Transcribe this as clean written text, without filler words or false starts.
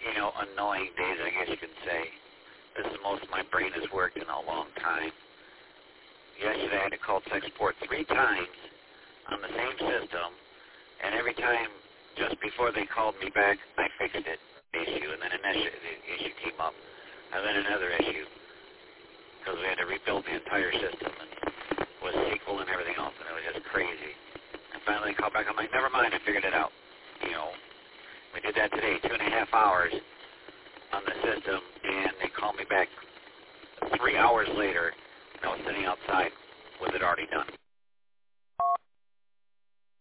annoying days, I guess you could say. This is the most my brain has worked in a long time. Yesterday I had to call tech support 3 times on the same system, and every time just before they called me back, I fixed it, issue, and then an issue came up, and then another issue, because we had to rebuild the entire system, and with SQL and everything else, and it was just crazy. And finally they called back, I'm like, never mind, I figured it out. We did that today, 2.5 hours on the system, and they called me back 3 hours later, and I was sitting outside with it already done.